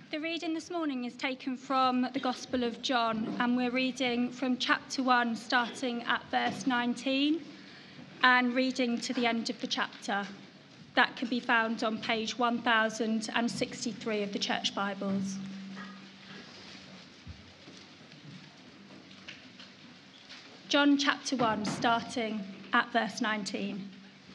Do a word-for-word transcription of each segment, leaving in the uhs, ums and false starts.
The reading this morning is taken from the Gospel of John, and we're reading from chapter one, starting at verse nineteen, and reading to the end of the chapter. That can be found on page one thousand sixty-three of the Church Bibles. John chapter one, starting at verse nineteen.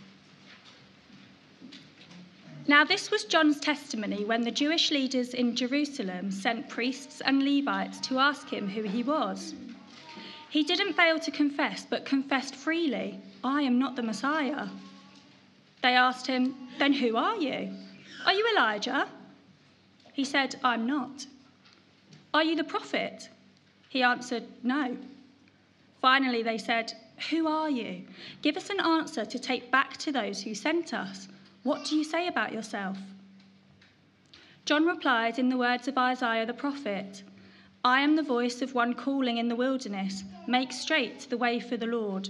Now this was John's testimony when the Jewish leaders in Jerusalem sent priests and Levites to ask him who he was. He didn't fail to confess, but confessed freely, "I am not the Messiah." They asked him, "Then who are you? Are you Elijah?" He said, "I'm not." "Are you the prophet?" He answered, "No." Finally they said, "Who are you? Give us an answer to take back to those who sent us. What do you say about yourself?" John replied in the words of Isaiah the prophet, "I am the voice of one calling in the wilderness, make straight the way for the Lord."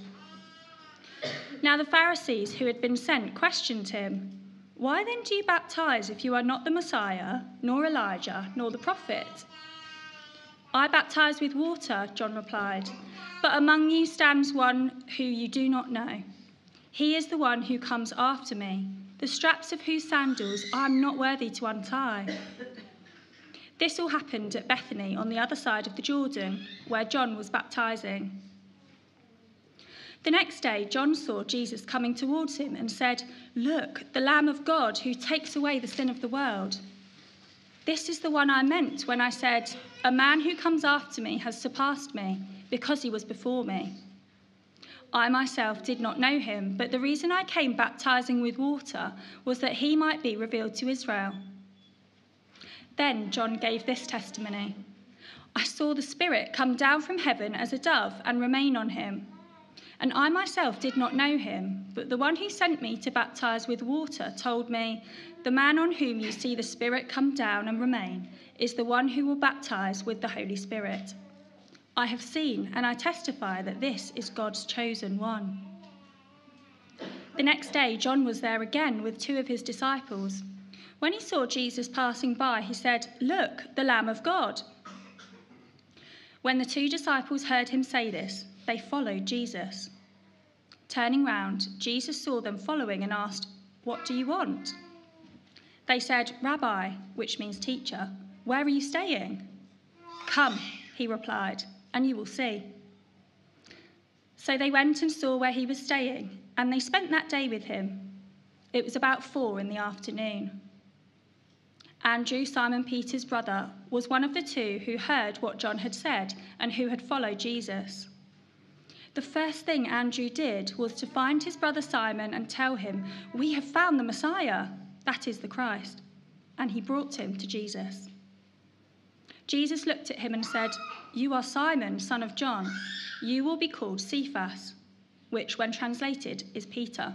Now the Pharisees who had been sent questioned him, "Why then do you baptize if you are not the Messiah, nor Elijah, nor the prophet?" "I baptize with water," John replied, "but among you stands one who you do not know. He is the one who comes after me, the straps of whose sandals I am not worthy to untie." This all happened at Bethany on the other side of the Jordan, where John was baptizing. The next day, John saw Jesus coming towards him and said, "Look, the Lamb of God who takes away the sin of the world. This is the one I meant when I said, 'A man who comes after me has surpassed me, because he was before me.' I myself did not know him, but the reason I came baptizing with water was that he might be revealed to Israel." Then John gave this testimony, "I saw the Spirit come down from heaven as a dove and remain on him. And I myself did not know him, but the one who sent me to baptize with water told me, 'The man on whom you see the Spirit come down and remain is the one who will baptize with the Holy Spirit.' I have seen and I testify that this is God's chosen one." The next day, John was there again with two of his disciples. When he saw Jesus passing by, he said, "Look, the Lamb of God." When the two disciples heard him say this, they followed Jesus. Turning round, Jesus saw them following and asked, "What do you want?" They said, "Rabbi," which means teacher, "where are you staying?" "Come," he replied, "and you will see." So they went and saw where he was staying, and they spent that day with him. It was about four in the afternoon. Andrew, Simon Peter's brother, was one of the two who heard what John had said and who had followed Jesus. The first thing Andrew did was to find his brother Simon and tell him, "We have found the Messiah," that is the Christ, and he brought him to Jesus. Jesus looked at him and said, "You are Simon, son of John. You will be called Cephas," which, when translated, is Peter.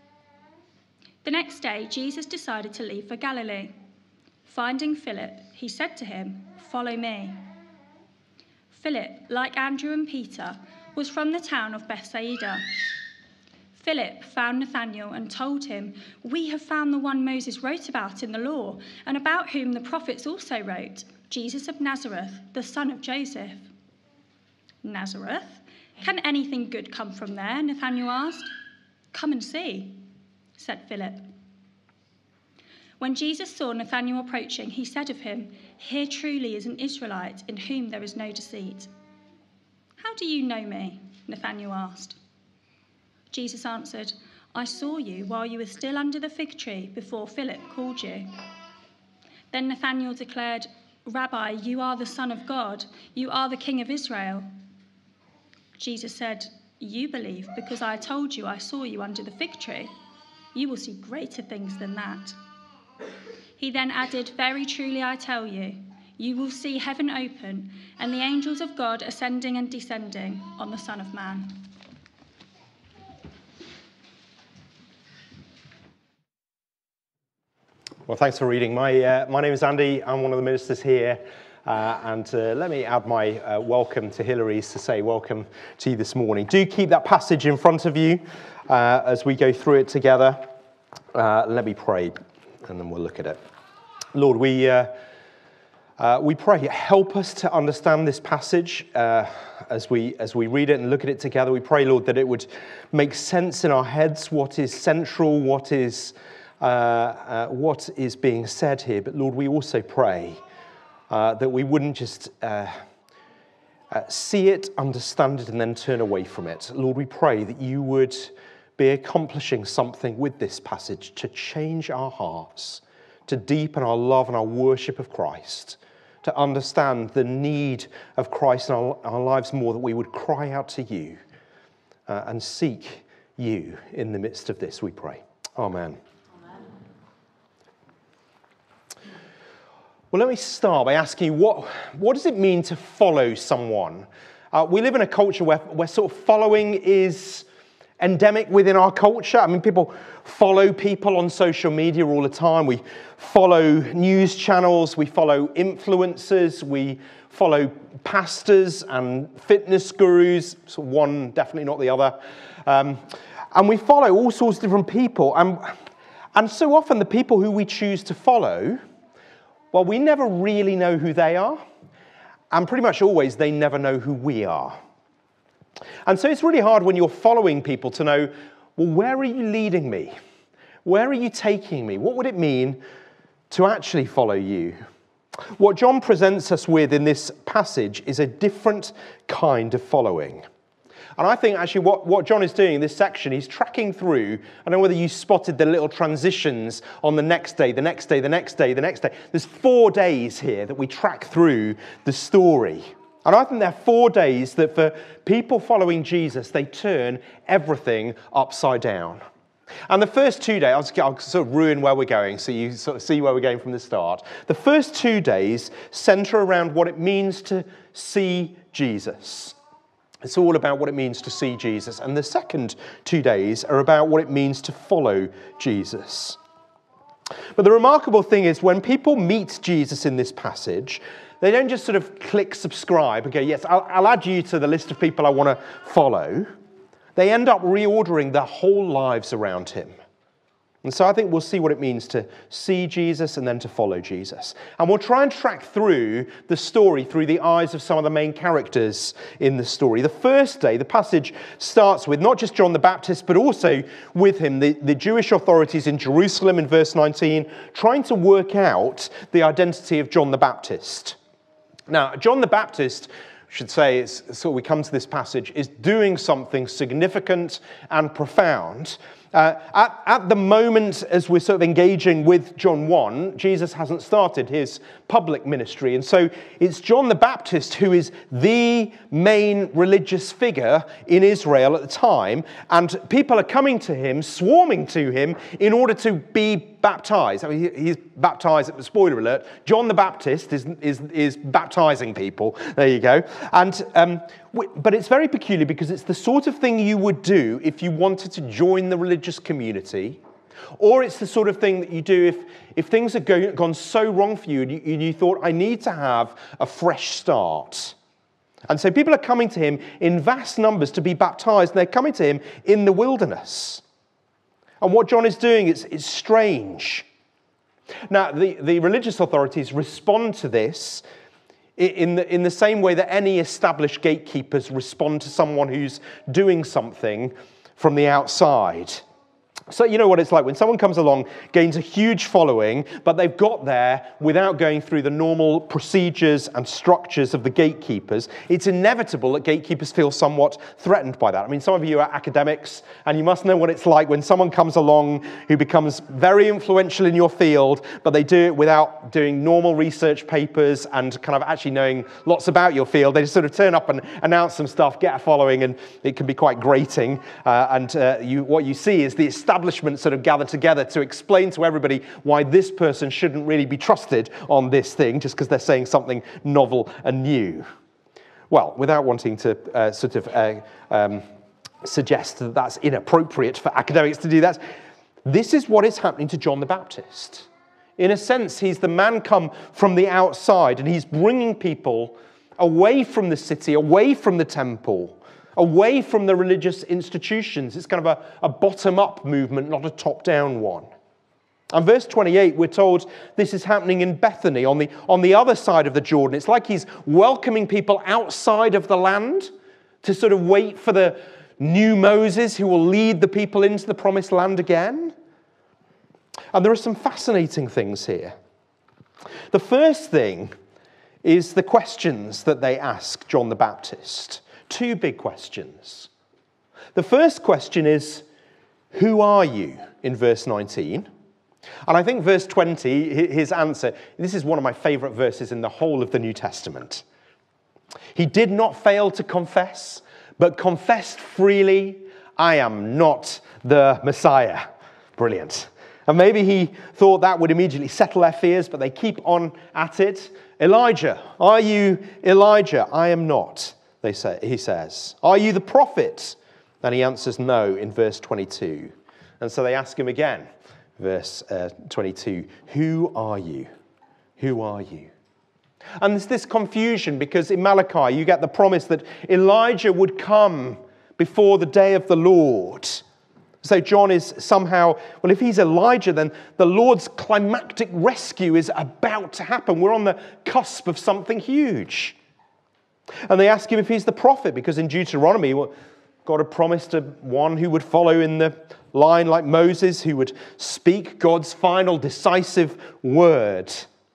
The next day, Jesus decided to leave for Galilee. Finding Philip, he said to him, "Follow me." Philip, like Andrew and Peter, was from the town of Bethsaida. Philip found Nathanael and told him, "We have found the one Moses wrote about in the law, and about whom the prophets also wrote, Jesus of Nazareth, the son of Joseph." "Nazareth? Can anything good come from there?" Nathanael asked. "Come and see," said Philip. When Jesus saw Nathanael approaching, he said of him, "Here truly is an Israelite in whom there is no deceit." "How do you know me?" Nathanael asked. Jesus answered, "I saw you while you were still under the fig tree before Philip called you." Then Nathanael declared, "Rabbi, you are the Son of God. You are the King of Israel." Jesus said, "You believe because I told you I saw you under the fig tree. You will see greater things than that." He then added, "Very truly I tell you, you will see heaven open and the angels of God ascending and descending on the Son of Man." Well, thanks for reading. My, uh, my name is Andy. I'm one of the ministers here. Uh, and uh, let me add my uh, welcome to Hillary's to say welcome to you this morning. Do keep that passage in front of you uh, as we go through it together. Uh, let me pray, and then we'll look at it. Lord, we uh, Uh, we pray, help us to understand this passage uh, as we as we read it and look at it together. We pray, Lord, that it would make sense in our heads, what is central, what is uh, uh, what is being said here. But Lord, we also pray uh, that we wouldn't just uh, uh, see it, understand it, and then turn away from it. Lord, we pray that you would be accomplishing something with this passage to change our hearts, to deepen our love and our worship of Christ, to understand the need of Christ in our, our lives more, that we would cry out to you uh, and seek you in the midst of this, we pray. Amen. Amen. Well, let me start by asking you, what, what does it mean to follow someone? Uh, we live in a culture where, where sort of following is endemic within our culture. I mean, people follow people on social media all the time. We follow news channels, we follow influencers, we follow pastors and fitness gurus, so one, definitely not the other. Um, and we follow all sorts of different people. And, and so often the people who we choose to follow, well, we never really know who they are. And pretty much always they never know who we are. And so it's really hard when you're following people to know, well, where are you leading me? Where are you taking me? What would it mean to actually follow you? What John presents us with in this passage is a different kind of following. And I think actually what, what John is doing in this section, he's tracking through. I don't know whether you spotted the little transitions on the next day, the next day, the next day, the next day. There's four days here that we track through the story. And I think there are four days that for people following Jesus, they turn everything upside down. And the first two days, I'll, I'll sort of ruin where we're going so you sort of see where we're going from the start. The first two days center around what it means to see Jesus. It's all about what it means to see Jesus. And the second two days are about what it means to follow Jesus. But the remarkable thing is when people meet Jesus in this passage, they don't just sort of click subscribe and go, yes, I'll, I'll add you to the list of people I want to follow. They end up reordering their whole lives around him. And so I think we'll see what it means to see Jesus and then to follow Jesus. And we'll try and track through the story through the eyes of some of the main characters in the story. The first day, the passage starts with not just John the Baptist, but also with him, the, the Jewish authorities in Jerusalem in verse nineteen, trying to work out the identity of John the Baptist. Now, John the Baptist, I should say, is, so we come to this passage, is doing something significant and profound. Uh, at, at the moment, as we're sort of engaging with John one, Jesus hasn't started his public ministry. And so it's John the Baptist who is the main religious figure in Israel at the time. And people are coming to him, swarming to him, in order to be baptized. I mean, he's baptized, spoiler alert, John the Baptist is, is, is baptizing people. There you go. And um, but it's very peculiar because it's the sort of thing you would do if you wanted to join the religious community, or it's the sort of thing that you do if, if things have go, gone so wrong for you and, you and you thought, I need to have a fresh start. And so people are coming to him in vast numbers to be baptized, and they're coming to him in the wilderness. And what John is doing is, is strange. Now, the, the religious authorities respond to this in the, in the same way that any established gatekeepers respond to someone who's doing something from the outside. So you know what it's like when someone comes along, gains a huge following, but they've got there without going through the normal procedures and structures of the gatekeepers. It's inevitable that gatekeepers feel somewhat threatened by that. I mean, some of you are academics, and you must know what it's like when someone comes along who becomes very influential in your field, but they do it without doing normal research papers and kind of actually knowing lots about your field. They just sort of turn up and announce some stuff, get a following, and it can be quite grating. Uh, and uh, you, what you see is the establishment sort of gather together to explain to everybody why this person shouldn't really be trusted on this thing just because they're saying something novel and new. Well, without wanting to uh, sort of uh, um, suggest that that's inappropriate for academics to do that, this is what is happening to John the Baptist. In a sense, he's the man come from the outside, and he's bringing people away from the city, away from the temple, away from the religious institutions. It's kind of a, a bottom-up movement, not a top-down one. And verse twenty-eight, we're told this is happening in Bethany, on the, on the other side of the Jordan. It's like he's welcoming people outside of the land to sort of wait for the new Moses who will lead the people into the promised land again. And there are some fascinating things here. The first thing is the questions that they ask John the Baptist. Two big questions. The first question is, who are you, in verse nineteen? And I think verse twenty, his answer, this is one of my favorite verses in the whole of the New Testament. He did not fail to confess, but confessed freely, I am not the Messiah. Brilliant. And maybe he thought that would immediately settle their fears, but they keep on at it. Elijah, are you Elijah? I am not, they say, he says. Are you the prophet? And he answers no in verse twenty-two. And so they ask him again, verse uh, twenty-two, who are you? Who are you? And there's this confusion because in Malachi you get the promise that Elijah would come before the day of the Lord. So John is somehow, well, if he's Elijah, then the Lord's climactic rescue is about to happen. We're on the cusp of something huge. And they ask him if he's the prophet, because in Deuteronomy, God had promised a one who would follow in the line like Moses, who would speak God's final decisive word.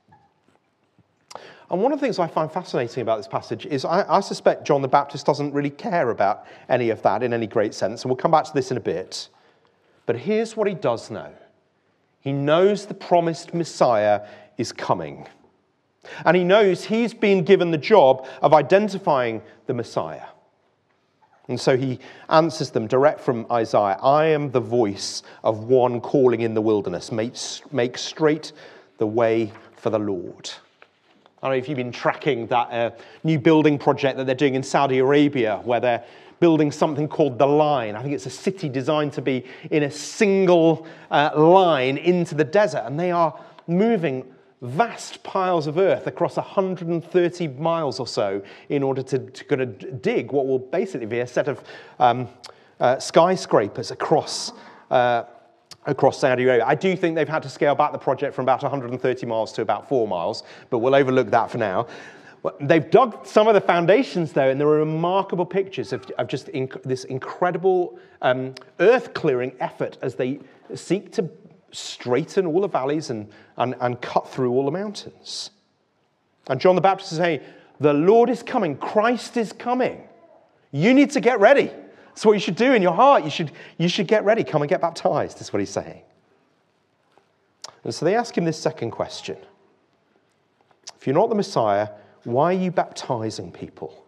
And one of the things I find fascinating about this passage is I, I suspect John the Baptist doesn't really care about any of that in any great sense. And we'll come back to this in a bit. But here's what he does know. He knows the promised Messiah is coming. And he knows he's been given the job of identifying the Messiah. And so he answers them direct from Isaiah. I am the voice of one calling in the wilderness. Make, make straight the way for the Lord. I don't know if you've been tracking that uh, new building project that they're doing in Saudi Arabia, where they're building something called The Line. I think it's a city designed to be in a single uh, line into the desert. And they are moving vast piles of earth across one hundred thirty miles or so in order to, to kind of dig what will basically be a set of um, uh, skyscrapers across uh, across Saudi Arabia. I do think they've had to scale back the project from about one hundred thirty miles to about four miles, but we'll overlook that for now. They've dug some of the foundations, though, and there are remarkable pictures of, of just inc- this incredible um, earth-clearing effort as they seek to straighten all the valleys and, and, and cut through all the mountains. And John the Baptist is saying, the Lord is coming. Christ is coming. You need to get ready. That's what you should do in your heart. You should, you should get ready. Come and get baptized. That's what he's saying. And so they ask him this second question. If you're not the Messiah, why are you baptizing people?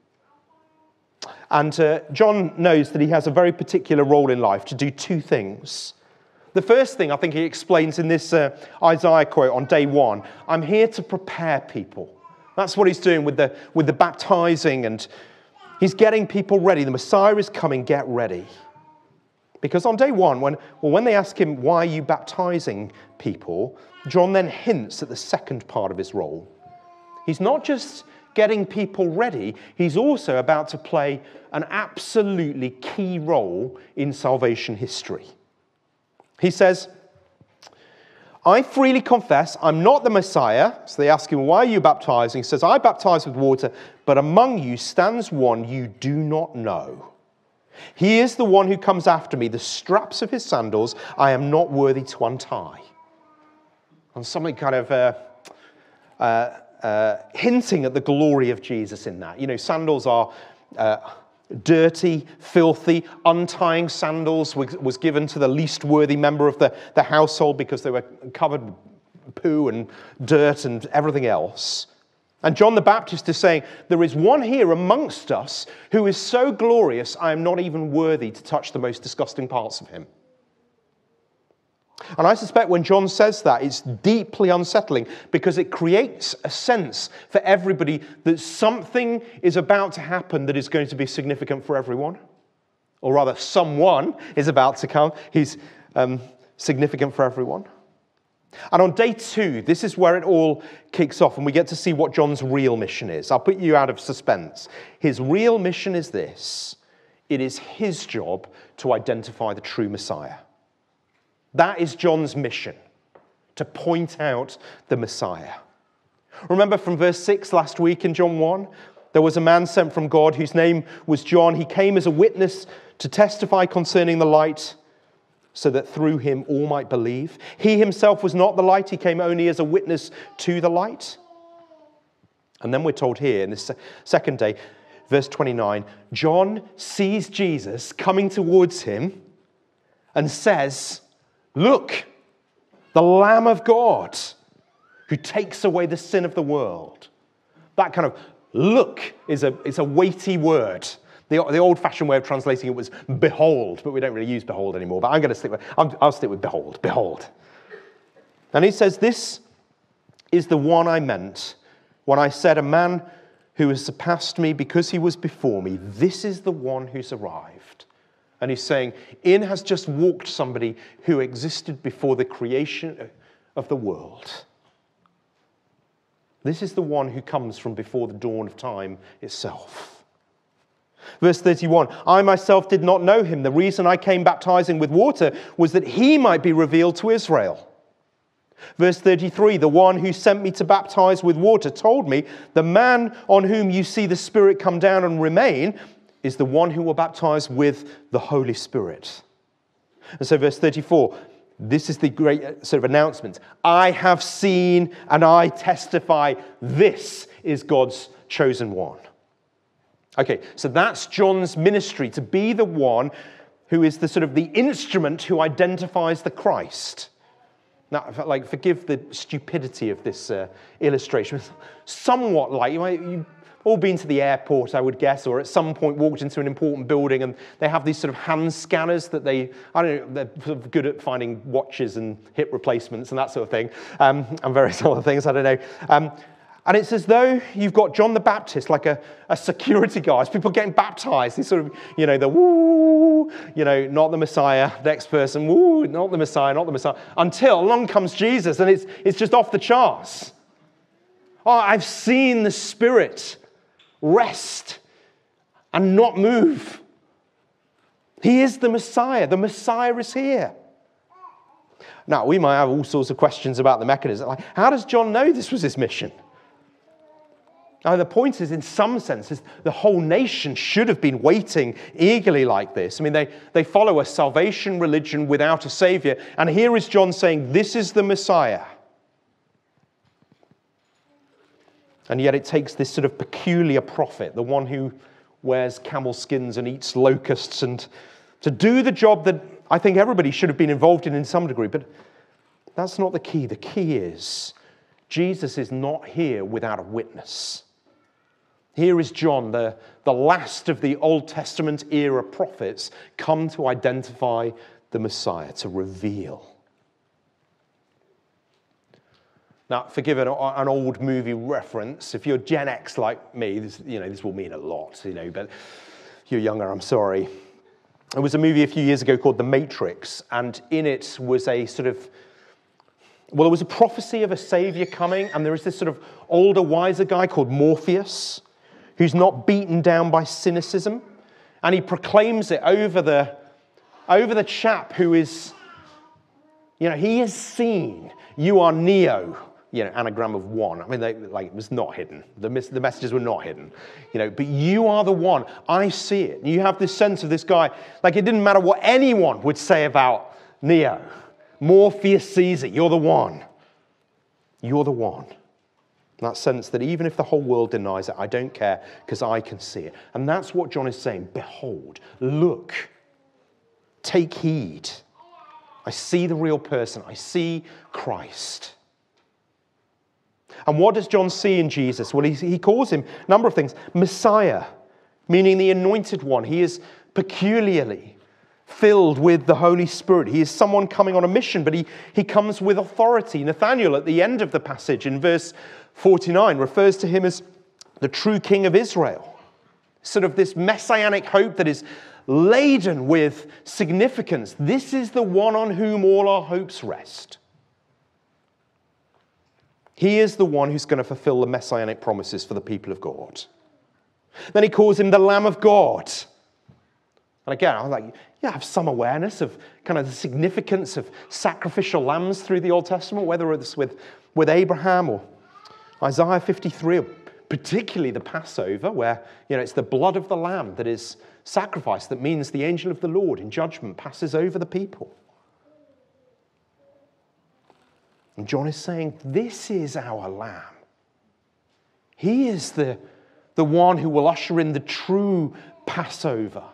And uh, John knows that he has a very particular role in life to do two things. The first thing I think he explains in this uh, Isaiah quote on day one, I'm here to prepare people. That's what he's doing with the, with the baptizing, and he's getting people ready. The Messiah is coming, get ready. Because on day one, when, well, when they ask him, why are you baptizing people? John then hints at the second part of his role. He's not just getting people ready, he's also about to play an absolutely key role in salvation history. He says, I freely confess I'm not the Messiah. So they ask him, why are you baptizing? He says, I baptize with water, but among you stands one you do not know. He is the one who comes after me, the straps of his sandals I am not worthy to untie. And something kind of uh, uh, uh, hinting at the glory of Jesus in that. You know, sandals are uh, dirty, filthy. Untying sandals was, was given to the least worthy member of the, the household because they were covered with poo and dirt and everything else. And John the Baptist is saying, there is one here amongst us who is so glorious, I am not even worthy to touch the most disgusting parts of him. And I suspect when John says that, it's deeply unsettling because it creates a sense for everybody that something is about to happen that is going to be significant for everyone. Or rather, someone is about to come who's um, significant for everyone. And on day two, this is where it all kicks off and we get to see what John's real mission is. I'll put you out of suspense. His real mission is this. It is his job to identify the true Messiah. That is John's mission. to point out the Messiah. Remember from verse six last week in John one? There was a man sent from God whose name was John. He came as a witness to testify concerning the light, so that through him all might believe. He himself was not the light. He came only as a witness to the light. And then we're told here in this second day, verse twenty-nine, John sees Jesus coming towards him and says, "Look, the Lamb of God who takes away the sin of the world." That kind of look is a, is a weighty word. The, the old-fashioned way of translating it was behold, but we don't really use behold anymore. But I'm going to stick with, I'll, I'll stick with behold, behold. And he says, "This is the one I meant when I said, a man who has surpassed me because he was before me, this is the one who's arrived." And he's saying, in has just walked somebody who existed before the creation of the world. This is the one who comes from before the dawn of time itself. Verse thirty-one, "I myself did not know him. The reason I came baptizing with water was that he might be revealed to Israel." Verse thirty-three, "The one who sent me to baptize with water told me, the man on whom you see the Spirit come down and remain is the one who will baptize with the Holy Spirit." And so verse thirty-four, this is the great sort of announcement. "I have seen and I testify, this is God's chosen one." Okay, so that's John's ministry, to be the one who is the sort of the instrument who identifies the Christ. Now, like, forgive the stupidity of this uh, illustration. It's somewhat like, you know, you've all been to the airport, I would guess, or at some point walked into an important building and they have these sort of hand scanners that they, I don't know, they're sort of good at finding watches and hip replacements and that sort of thing, um, and various other things, I don't know. Um, And it's as though you've got John the Baptist, like a, a security guard. People getting baptized. He's sort of, you know, the woo, you know, not the Messiah. Next person, woo, not the Messiah, not the Messiah. Until along comes Jesus and it's, it's just off the charts. Oh, I've seen the Spirit rest and not move. He is the Messiah. The Messiah is here. Now, we might have all sorts of questions about the mechanism. Like, how does John know this was his mission? Now, the point is, in some senses, the whole nation should have been waiting eagerly like this. I mean, they, they follow a salvation religion without a savior. And here is John saying, this is the Messiah. And yet it takes this sort of peculiar prophet, the one who wears camel skins and eats locusts, and to do the job that I think everybody should have been involved in in some degree. But that's not the key. The key is Jesus is not here without a witness. Here is John, the, the last of the Old Testament era prophets, come to identify the Messiah, to reveal. Now, forgive an, an old movie reference. If you're Gen X like me, this, you know, this will mean a lot, you know, but if you're younger, I'm sorry. There was a movie a few years ago called The Matrix, and in it was a sort of, well, there was a prophecy of a savior coming, and there is this sort of older, wiser guy called Morpheus, who's not beaten down by cynicism, and he proclaims it over the, over the chap who is, you know, he is seen. You are Neo, you know, anagram of one. I mean, they, like, it was not hidden. The, the messages were not hidden, you know, but you are the one. I see it. You have this sense of this guy, like it didn't matter what anyone would say about Neo. Morpheus sees it. You're the one. You're the one. That sense that even if the whole world denies it, I don't care because I can see it. And that's what John is saying. Behold, look, take heed. I see the real person. I see Christ. And what does John see in Jesus? Well, he, he calls him a number of things. Messiah, meaning the anointed one. He is peculiarly filled with the Holy Spirit. He is someone coming on a mission, but he, he comes with authority. Nathanael, at the end of the passage in verse forty-nine, refers to him as the true King of Israel. Sort of this messianic hope that is laden with significance. This is the one on whom all our hopes rest. He is the one who's going to fulfill the messianic promises for the people of God. Then he calls him the Lamb of God. And again, I'm like, yeah, have some awareness of kind of the significance of sacrificial lambs through the Old Testament, whether it's with, with Abraham or Isaiah fifty-three, or particularly the Passover, where, you know, it's the blood of the lamb that is sacrificed, that means the angel of the Lord in judgment passes over the people. And John is saying, this is our lamb. He is the, the one who will usher in the true Passover.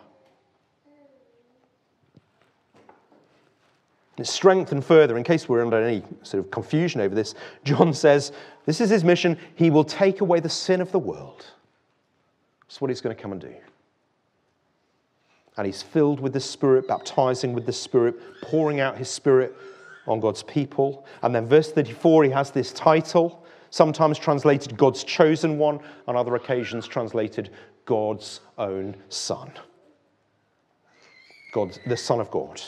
It's strengthened further, in case we're under any sort of confusion over this. John says, this is his mission. He will take away the sin of the world. That's what he's going to come and do. And he's filled with the Spirit, baptizing with the Spirit, pouring out his Spirit on God's people. And then verse thirty-four, he has this title, sometimes translated God's chosen one, on other occasions translated God's own Son. God, the Son of God.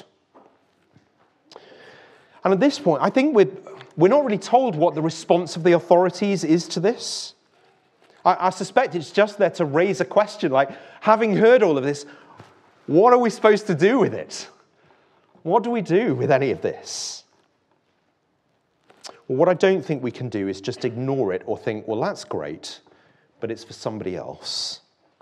And at this point, I think we're, we're not really told what the response of the authorities is to this. I, I suspect it's just there to raise a question, like, having heard all of this, what are we supposed to do with it? What do we do with any of this? Well, what I don't think we can do is just ignore it or think, well, that's great, but it's for somebody else.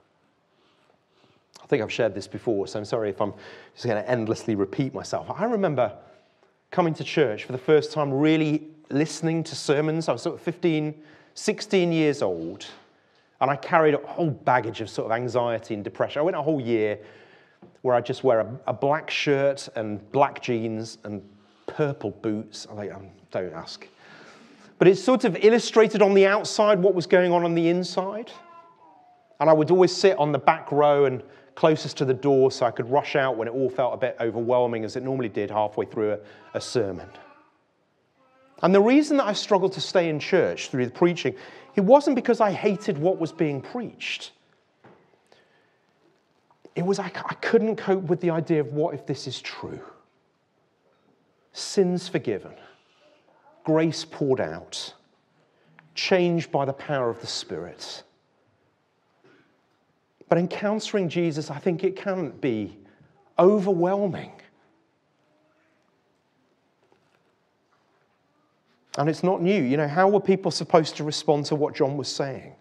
I think I've shared this before, so I'm sorry if I'm just going to endlessly repeat myself. I remember coming to church for the first time, really listening to sermons. I was sort of fifteen, sixteen years old, and I carried a whole baggage of sort of anxiety and depression. I went a whole year where I just wear a, a black shirt and black jeans and purple boots. I'm like, um, don't ask. But it sort of illustrated on the outside what was going on on the inside. And I would always sit on the back row and closest to the door so I could rush out when it all felt a bit overwhelming, as it normally did halfway through a, a sermon. And the reason that I struggled to stay in church through the preaching, it wasn't because I hated what was being preached. It was I, I couldn't cope with the idea of what if this is true? Sins forgiven, grace poured out, changed by the power of the Spirit. But encountering Jesus, I think it can be overwhelming. And it's not new. You know, how were people supposed to respond to what John was saying?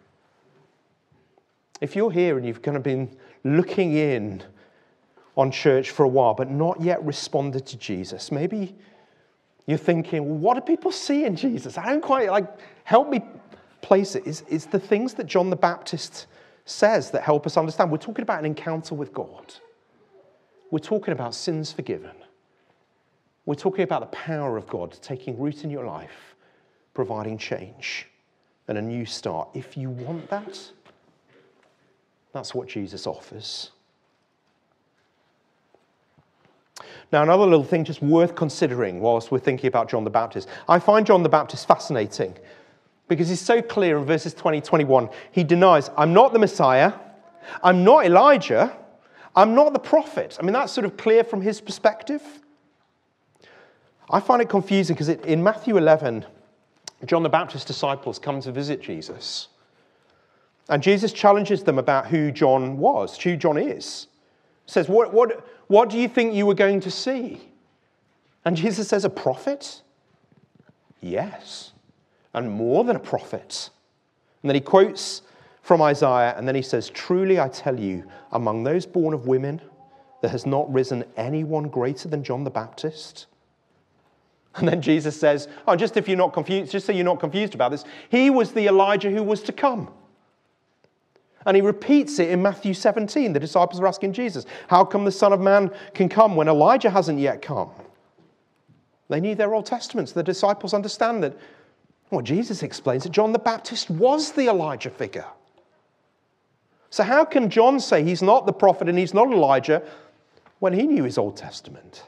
If you're here and you've kind of been looking in on church for a while, but not yet responded to Jesus, maybe you're thinking, well, what do people see in Jesus? I don't quite, like, help me place it. It's, it's the things that John the Baptist says that help us understand. We're talking about an encounter with God. We're talking about sins forgiven. We're talking about the power of God taking root in your life, providing change and a new start. If you want that, that's what Jesus offers. Now, another little thing just worth considering whilst we're thinking about John the Baptist. I find John the Baptist fascinating because he's so clear in verses twenty, twenty-one. He denies, I'm not the Messiah, I'm not Elijah, I'm not the prophet. I mean, that's sort of clear from his perspective. I find it confusing because in Matthew eleven, John the Baptist's disciples come to visit Jesus. And Jesus challenges them about who John was, who John is. He says, what, what, what do you think you were going to see? And Jesus says, a prophet? Yes. And more than a prophet. And then he quotes from Isaiah, and then he says, truly I tell you, among those born of women, there has not risen anyone greater than John the Baptist. And then Jesus says, oh, just if you're not confused, just so you're not confused about this, he was the Elijah who was to come. And he repeats it in Matthew seventeen. The disciples are asking Jesus, how come the Son of Man can come when Elijah hasn't yet come? They knew their Old Testaments. The disciples understand that, well, Jesus explains that John the Baptist was the Elijah figure. So how can John say he's not the prophet and he's not Elijah when he knew his Old Testament?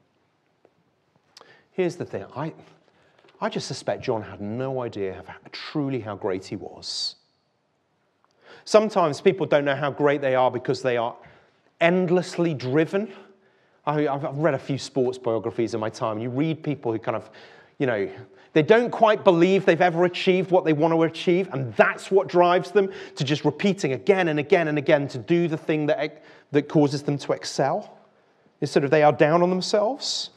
Here's the thing. I, I just suspect John had no idea of how, truly how great he was. Sometimes people don't know how great they are because they are endlessly driven. I, I've read a few sports biographies in my time. You read people who kind of, you know, they don't quite believe they've ever achieved what they want to achieve, and that's what drives them to just repeating again and again and again to do the thing that, that causes them to excel. Instead of they are down on themselves.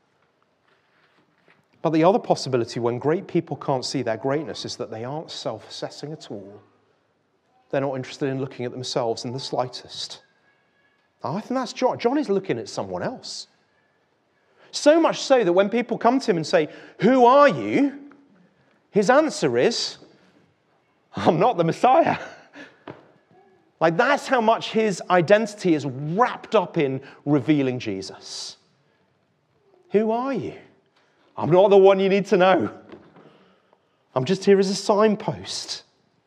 But the other possibility when great people can't see their greatness is that they aren't self-assessing at all. They're not interested in looking at themselves in the slightest. I think that's John. John is looking at someone else. So much so that when people come to him and say, "Who are you?" his answer is, "I'm not the Messiah." Like, that's how much his identity is wrapped up in revealing Jesus. Who are you? I'm not the one you need to know. I'm just here as a signpost.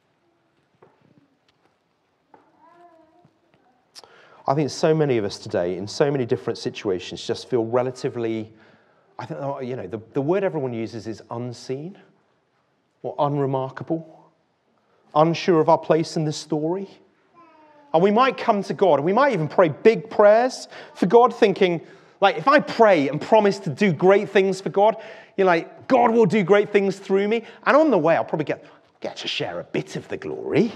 I think so many of us today, in so many different situations, just feel relatively, I think, you know, the, the word everyone uses is unseen or unremarkable, unsure of our place in the story. And we might come to God, and we might even pray big prayers for God, thinking, like, if I pray and promise to do great things for God, you're like, God will do great things through me. And on the way, I'll probably get, get to share a bit of the glory.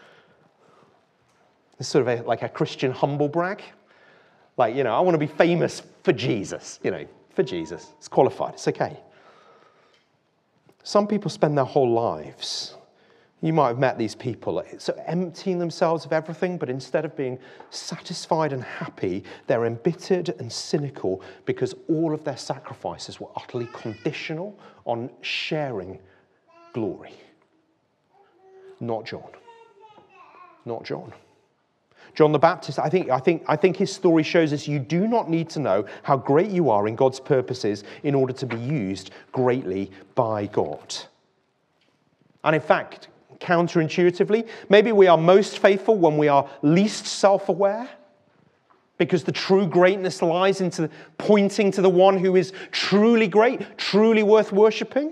It's sort of a, like a Christian humble brag. Like, you know, I want to be famous for Jesus. You know, for Jesus. It's qualified. It's okay. Some people spend their whole lives, you might have met these people, so emptying themselves of everything, but instead of being satisfied and happy, they're embittered and cynical because all of their sacrifices were utterly conditional on sharing glory. Not John. Not John. John the Baptist, I think, I think, I think his story shows us you do not need to know how great you are in God's purposes in order to be used greatly by God. And in fact, counterintuitively, maybe we are most faithful when we are least self-aware, because the true greatness lies into pointing to the one who is truly great, truly worth worshipping.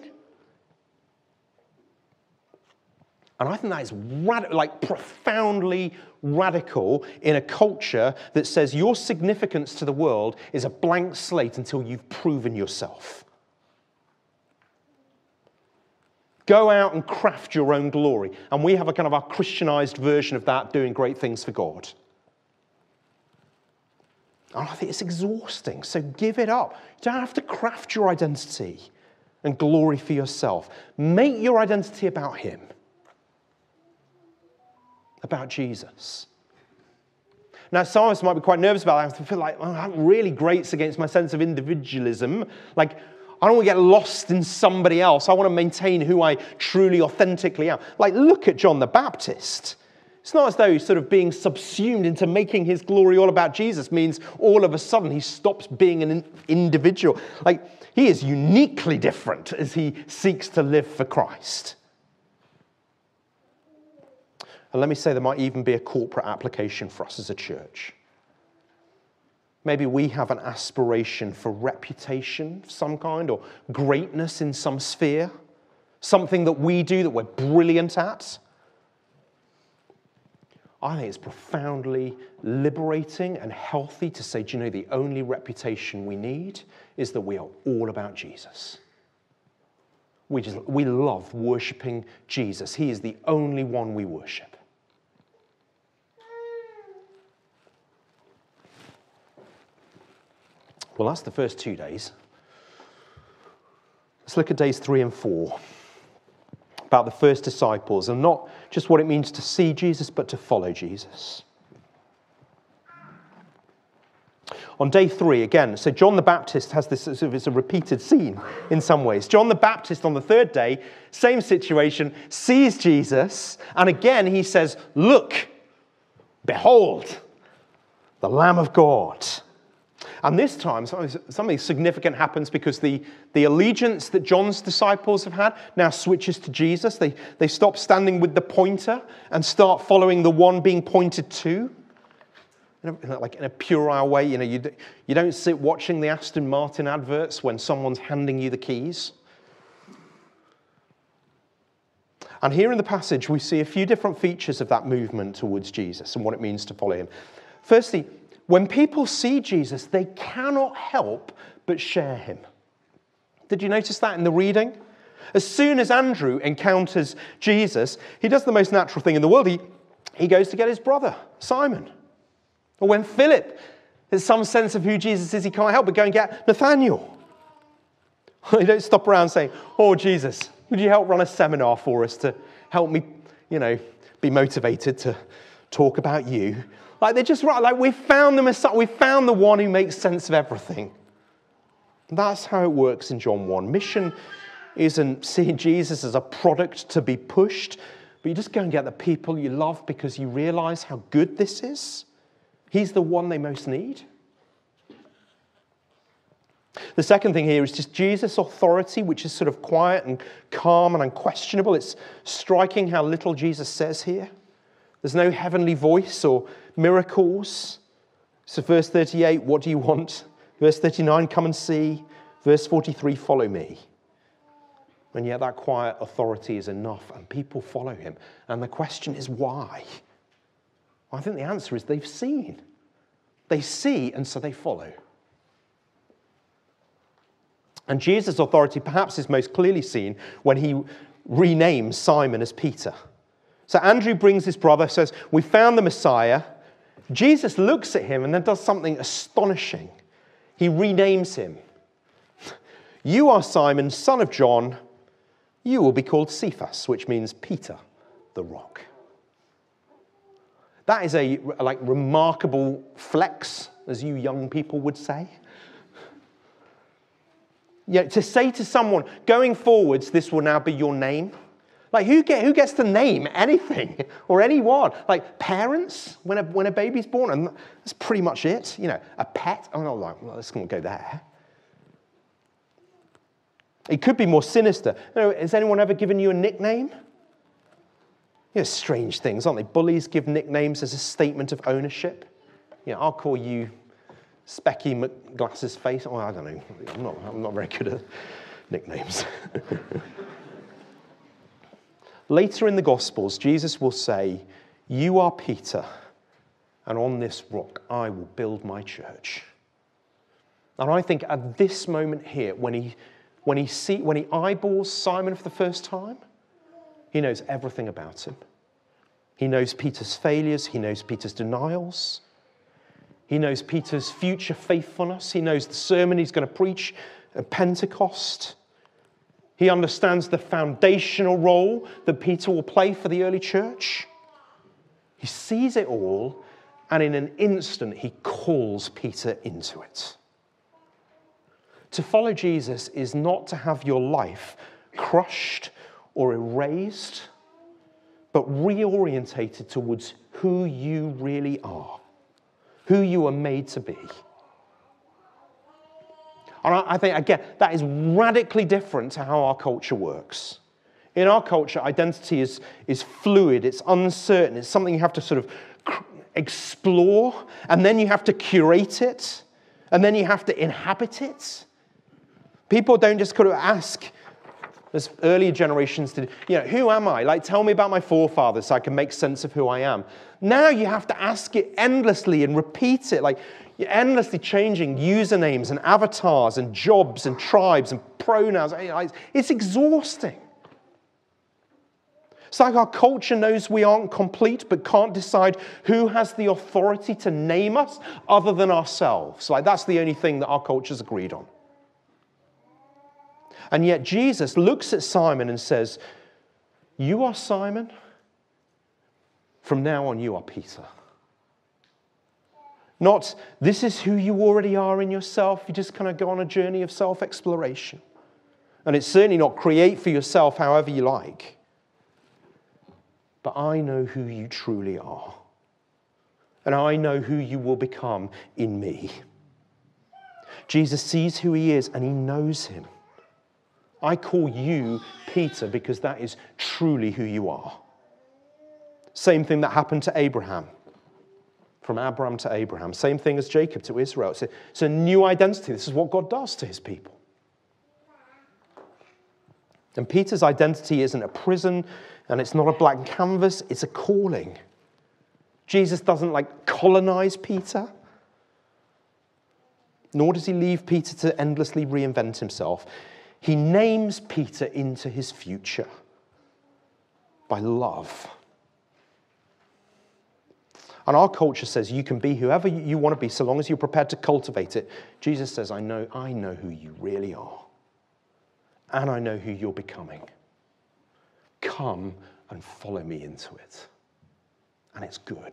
And I think that is rad- like profoundly radical in a culture that says your significance to the world is a blank slate until you've proven yourself. Go out and craft your own glory. And we have a kind of our Christianized version of that, doing great things for God. And I think it's exhausting, so give it up. You don't have to craft your identity and glory for yourself. Make your identity about him. About Jesus. Now, some of us might be quite nervous about that. I feel like, well, that really grates against my sense of individualism. Like, I don't want to get lost in somebody else. I want to maintain who I truly, authentically am. Like, look at John the Baptist. It's not as though he's sort of being subsumed into making his glory all about Jesus means all of a sudden he stops being an individual. Like, he is uniquely different as he seeks to live for Christ. And let me say there might even be a corporate application for us as a church. Maybe we have an aspiration for reputation of some kind or greatness in some sphere, something that we do that we're brilliant at. I think it's profoundly liberating and healthy to say, do you know, the only reputation we need is that we are all about Jesus. We just we love worshiping Jesus. He is the only one we worship. Well, that's the first two days. Let's look at days three and four, about the first disciples, and not just what it means to see Jesus, but to follow Jesus. On day three, again, so John the Baptist has this, it's a repeated scene in some ways. John the Baptist on the third day, same situation, sees Jesus, and again he says, look, behold, the Lamb of God. And this time, something significant happens because the, the allegiance that John's disciples have had now switches to Jesus. They, they stop standing with the pointer and start following the one being pointed to. You know, like in a puerile way, you know, you, you don't sit watching the Aston Martin adverts when someone's handing you the keys. And here in the passage, we see a few different features of that movement towards Jesus and what it means to follow him. Firstly, when people see Jesus, they cannot help but share him. Did you notice that in the reading? As soon as Andrew encounters Jesus, he does the most natural thing in the world. He, he goes to get his brother, Simon. Or when Philip has some sense of who Jesus is, he can't help but go and get Nathaniel. They don't stop around saying, oh, Jesus, would you help run a seminar for us to help me, you know, be motivated to talk about you? Like they're just right. Like we found the Messiah. We found the one who makes sense of everything. That's how it works in John one. Mission isn't seeing Jesus as a product to be pushed, but you just go and get the people you love because you realize how good this is. He's the one they most need. The second thing here is just Jesus' authority, which is sort of quiet and calm and unquestionable. It's striking how little Jesus says here. There's no heavenly voice or miracles. So verse thirty-eight, what do you want? Verse thirty-nine, come and see. Verse forty-three, follow me. And yet that quiet authority is enough and people follow him. And the question is why? I think the answer is they've seen. They see and so they follow. And Jesus' authority perhaps is most clearly seen when he renames Simon as Peter. So Andrew brings his brother, says, we found the Messiah. Jesus looks at him and then does something astonishing. He renames him. You are Simon, son of John. You will be called Cephas, which means Peter, the rock. That is a like remarkable flex, as you young people would say. Yeah, to say to someone, going forwards, this will now be your name. Like, who, get, who gets to name anything or anyone? Like, parents, when a, when a baby's born, and that's pretty much it. You know, a pet, I'm not like, well, let's not go there. It could be more sinister. You know, has anyone ever given you a nickname? You know, strange things, aren't they? Bullies give nicknames as a statement of ownership. You know, I'll call you Specky McGlass's face. Oh, I don't know. I'm not, I'm not very good at nicknames. Later in the Gospels, Jesus will say, you are Peter, and on this rock I will build my church. And I think at this moment here, when he, when he, see, when he eyeballs Simon for the first time, he knows everything about him. He knows Peter's failures. He knows Peter's denials. He knows Peter's future faithfulness. He knows the sermon he's going to preach at Pentecost. He understands the foundational role that Peter will play for the early church. He sees it all, and in an instant, he calls Peter into it. To follow Jesus is not to have your life crushed or erased, but reorientated towards who you really are, who you are made to be. And I think, again, that is radically different to how our culture works. In our culture, identity is, is fluid, it's uncertain, it's something you have to sort of explore, and then you have to curate it, and then you have to inhabit it. People don't just kind of ask, as earlier generations did, you know, who am I? Like, tell me about my forefathers so I can make sense of who I am. Now you have to ask it endlessly and repeat it. Like, you're endlessly changing usernames and avatars and jobs and tribes and pronouns. It's exhausting. It's like our culture knows we aren't complete but can't decide who has the authority to name us other than ourselves. Like, that's the only thing that our culture's agreed on. And yet Jesus looks at Simon and says, you are Simon. From now on, you are Peter. Not, this is who you already are in yourself. You just kind of go on a journey of self-exploration. And it's certainly not create for yourself however you like. But I know who you truly are. And I know who you will become in me. Jesus sees who he is and he knows him. I call you Peter because that is truly who you are. Same thing that happened to Abraham. From Abraham to Abraham. Same thing as Jacob to Israel. It's a, it's a new identity. This is what God does to his people. And Peter's identity isn't a prison, and it's not a blank canvas. It's a calling. Jesus doesn't like colonize Peter. Nor does he leave Peter to endlessly reinvent himself. He names Peter into his future by love. And our culture says you can be whoever you want to be so long as you're prepared to cultivate it. Jesus says, I know, I know who you really are. And I know who you're becoming. Come and follow me into it. And it's good.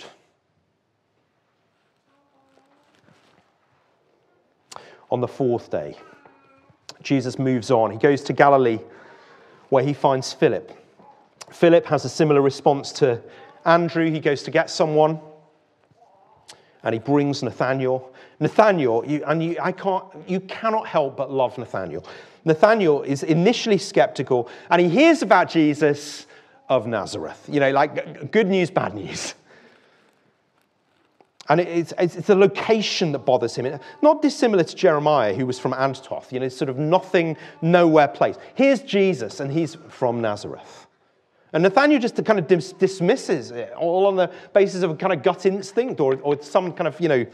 On the fourth day, Jesus moves on. He goes to Galilee, where he finds Philip. Philip has a similar response to Andrew. He goes to get someone, and he brings Nathanael. Nathanael, you, and you, I can't, you cannot help but love Nathanael. Nathanael is initially skeptical, and he hears about Jesus of Nazareth. You know, like good news, bad news. And it's, it's, it's the location that bothers him. Not dissimilar to Jeremiah, who was from Antoth, you know, sort of nothing, nowhere place. Here's Jesus, and he's from Nazareth. And Nathanael just kind of dis- dismisses it, all on the basis of a kind of gut instinct or, or some kind of, you know,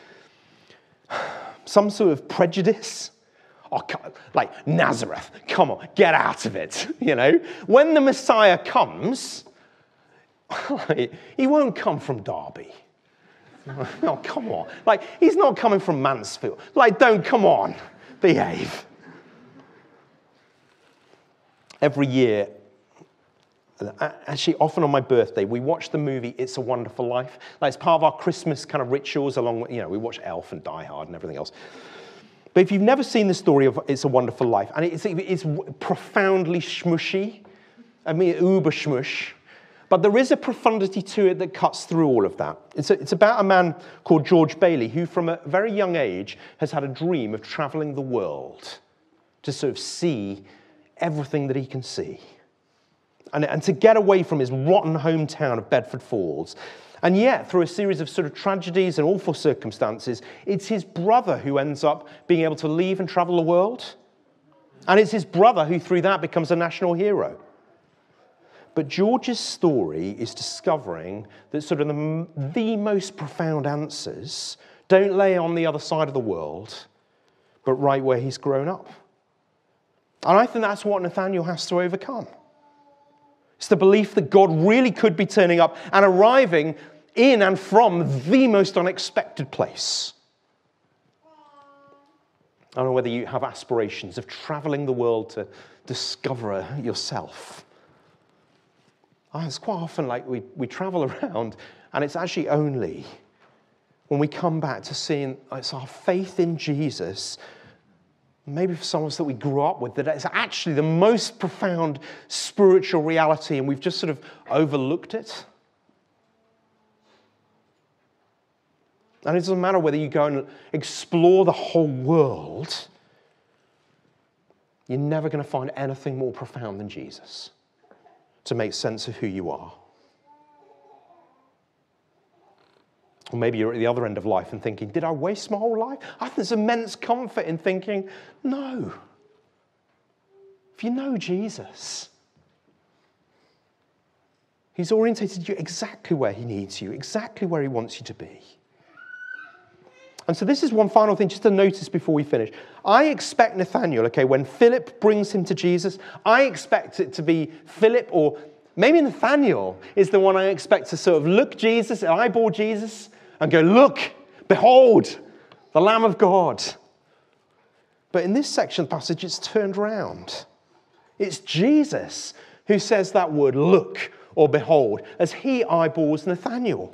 some sort of prejudice. Oh, like, Nazareth, come on, get out of it, you know. When the Messiah comes, he won't come from Derby. Oh, come on. Like, he's not coming from Mansfield. Like, don't, come on, behave. Every year, actually often on my birthday, we watch the movie It's a Wonderful Life. Like, it's part of our Christmas kind of rituals along with, you know, we watch Elf and Die Hard and everything else. But if you've never seen the story of It's a Wonderful Life, and it's, it's profoundly schmushy, I mean, uber schmush, but there is a profundity to it that cuts through all of that. It's, a, it's about a man called George Bailey, who from a very young age has had a dream of traveling the world to sort of see everything that he can see. And, and to get away from his rotten hometown of Bedford Falls. And yet, through a series of sort of tragedies and awful circumstances, it's his brother who ends up being able to leave and travel the world. And it's his brother who, through that, becomes a national hero. But George's story is discovering that sort of the, the most profound answers don't lay on the other side of the world, but right where he's grown up. And I think that's what Nathanael has to overcome. It's the belief that God really could be turning up and arriving in and from the most unexpected place. I don't know whether you have aspirations of traveling the world to discover yourself. Oh, it's quite often like we, we travel around, and it's actually only when we come back to seeing it's our faith in Jesus, maybe for some of us that we grew up with, that it's actually the most profound spiritual reality, and we've just sort of overlooked it. And it doesn't matter whether you go and explore the whole world, you're never going to find anything more profound than Jesus to make sense of who you are. Or maybe you're at the other end of life and thinking, did I waste my whole life? I think there's immense comfort in thinking, no. If you know Jesus, he's orientated you exactly where he needs you, exactly where he wants you to be. And so this is one final thing just to notice before we finish. I expect Nathanael, okay, when Philip brings him to Jesus, I expect it to be Philip, or maybe Nathanael is the one I expect to sort of look Jesus, eyeball Jesus, and go, look, behold, the Lamb of God. But in this section of the passage, it's turned around. It's Jesus who says that word, look, or behold, as he eyeballs Nathanael.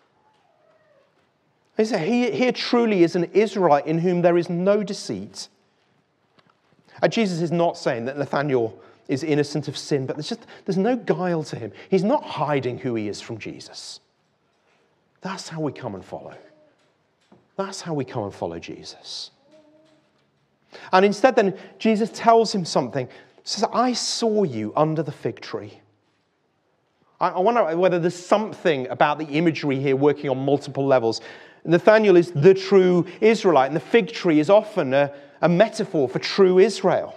He said, he, here truly is an Israelite in whom there is no deceit. And Jesus is not saying that Nathanael is innocent of sin, but there's just there's no guile to him. He's not hiding who he is from Jesus. That's how we come and follow. That's how we come and follow Jesus. And instead then, Jesus tells him something. He says, I saw you under the fig tree. I, I wonder whether there's something about the imagery here working on multiple levels. Nathanael is the true Israelite, and the fig tree is often a, a metaphor for true Israel.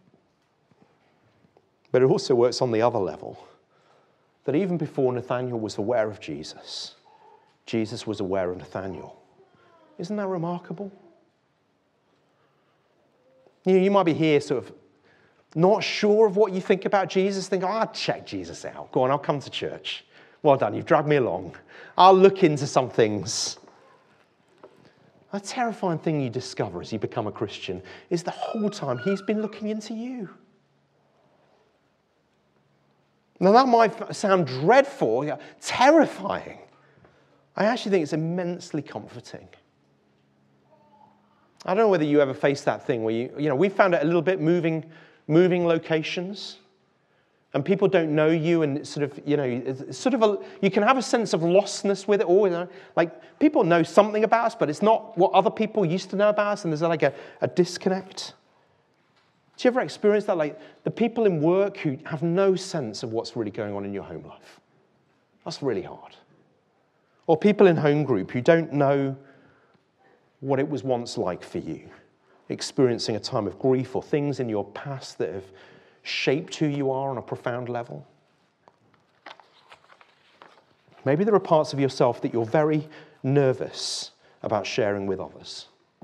But it also works on the other level, that even before Nathanael was aware of Jesus, Jesus was aware of Nathanael. Isn't that remarkable? You know, you might be here sort of Not sure of what you think about Jesus? Think, oh, I'll check Jesus out. Go on, I'll come to church. Well done, you've dragged me along. I'll look into some things. A terrifying thing you discover as you become a Christian is the whole time he's been looking into you. Now that might sound dreadful, yeah, terrifying. I actually think it's immensely comforting. I don't know whether you ever faced that thing where you, you know, we found it a little bit moving, moving locations, and people don't know you, and it's sort of, you know, it's sort of a, you can have a sense of lostness with it all. You know, like people know something about us, but it's not what other people used to know about us, and there's like a, a disconnect. Do you ever experience that? Like the people in work who have no sense of what's really going on in your home life. That's really hard. Or people in home group who don't know what it was once like for you, experiencing a time of grief or things in your past that have shaped who you are on a profound level. Maybe there are parts of yourself that you're very nervous about sharing with others.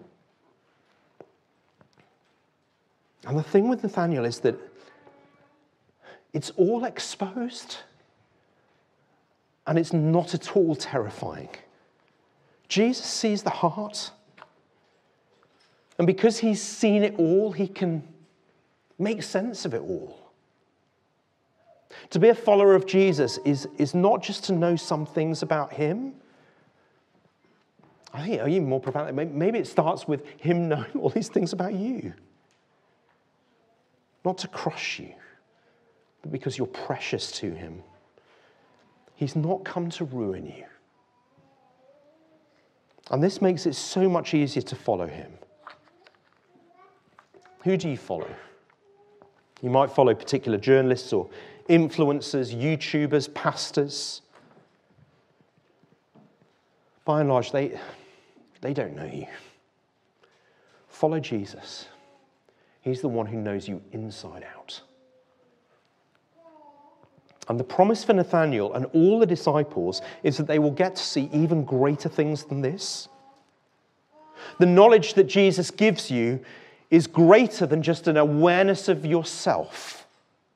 And the thing with Nathaniel is that it's all exposed, and it's not at all terrifying. Jesus sees the heart, and because he's seen it all, he can make sense of it all. To be a follower of Jesus is, is not just to know some things about him. I think even more profoundly, maybe it starts with him knowing all these things about you. Not to crush you, but because you're precious to him. He's not come to ruin you. And this makes it so much easier to follow him. Who do you follow? You might follow particular journalists or influencers, YouTubers, pastors. By and large, they, they don't know you. Follow Jesus. He's the one who knows you inside out. And the promise for Nathanael and all the disciples is that they will get to see even greater things than this. The knowledge that Jesus gives you is greater than just an awareness of yourself.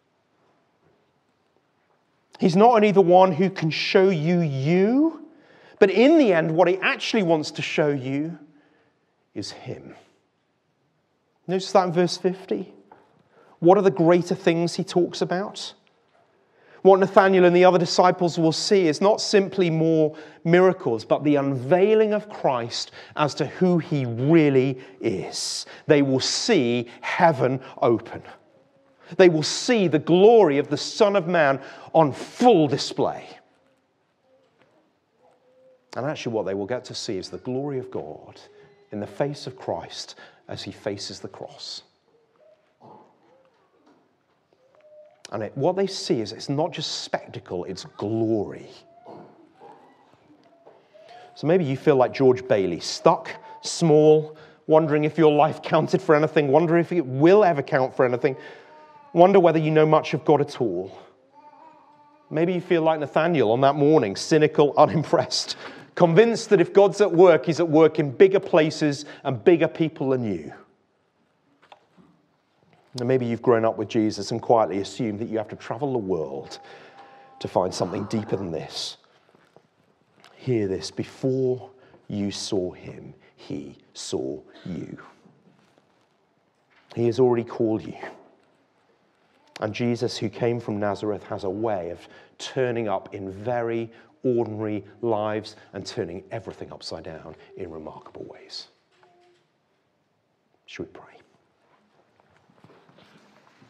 He's not only the one who can show you you, but in the end, what he actually wants to show you is him. Notice that in verse fifty. What are the greater things he talks about? What Nathanael and the other disciples will see is not simply more miracles, but the unveiling of Christ as to who he really is. They will see heaven open. They will see the glory of the Son of Man on full display. And actually what they will get to see is the glory of God in the face of Christ as he faces the cross. And it, what they see is it's not just spectacle, it's glory. So maybe you feel like George Bailey, stuck, small, wondering if your life counted for anything, wondering if it will ever count for anything, wonder whether you know much of God at all. Maybe you feel like Nathanael on that morning, cynical, unimpressed, convinced that if God's at work, he's at work in bigger places and bigger people than you. And maybe you've grown up with Jesus and quietly assumed that you have to travel the world to find something deeper than this. Hear this: before you saw him, he saw you. He has already called you. And Jesus, who came from Nazareth, has a way of turning up in very ordinary lives and turning everything upside down in remarkable ways. Should we pray?